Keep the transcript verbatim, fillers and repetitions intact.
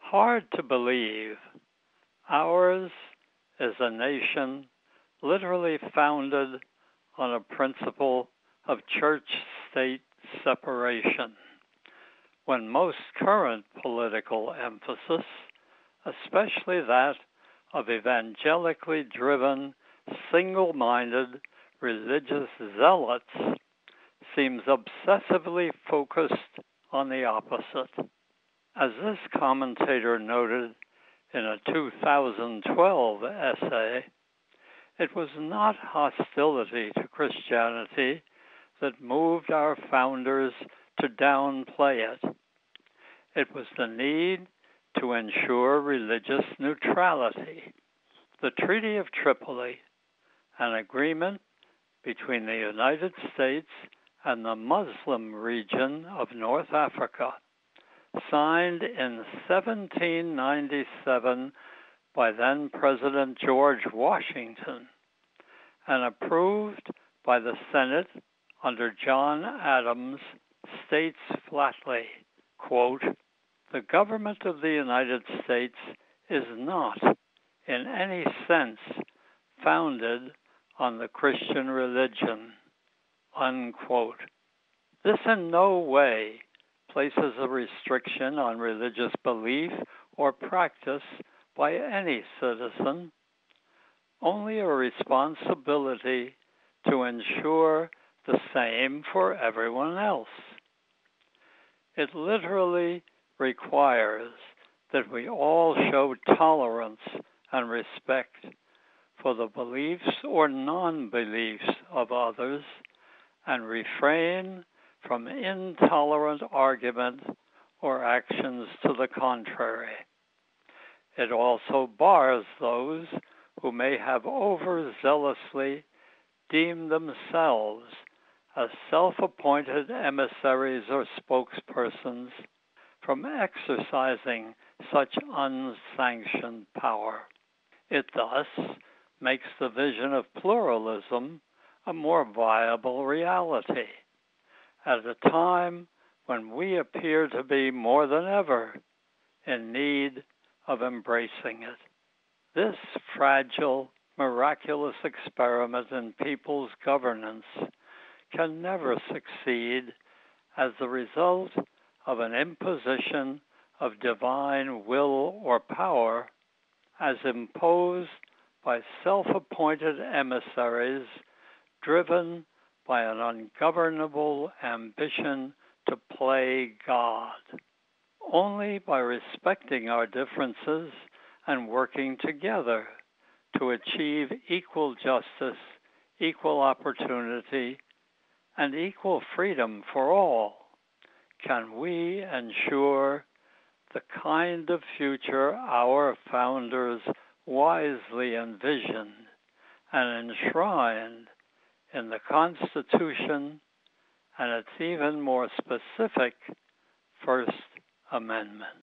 Hard to believe, ours is a nation literally founded on a principle of church-state separation, when most current political emphasis, especially that of evangelically driven, single-minded religious zealots, seems obsessively focused on the opposite. As this commentator noted in a two thousand twelve essay, it was not hostility to Christianity that moved our founders to downplay it. It was the need to ensure religious neutrality. The Treaty of Tripoli, an agreement between the United States and the Muslim region of North Africa, signed in seventeen ninety-seven by then-President George Washington and approved by the Senate under John Adams, states flatly, quote, "The government of the United States is not, in any sense, founded on the Christian religion," unquote. This in no way places a restriction on religious belief or practice by any citizen, only a responsibility to ensure the same for everyone else. It literally requires that we all show tolerance and respect for the beliefs or non-beliefs of others and refrain from intolerant argument or actions to the contrary. It also bars those who may have overzealously deemed themselves as self-appointed emissaries or spokespersons from exercising such unsanctioned power. It thus makes the vision of pluralism a more viable reality at a time when we appear to be more than ever in need of embracing it. This fragile, miraculous experiment in people's governance can never succeed as the result of an imposition of divine will or power as imposed by self-appointed emissaries driven by an ungovernable ambition to play God. Only by respecting our differences and working together to achieve equal justice, equal opportunity, and equal freedom for all can we ensure the kind of future our founders wisely envisioned and enshrined in the Constitution and its even more specific First Amendment.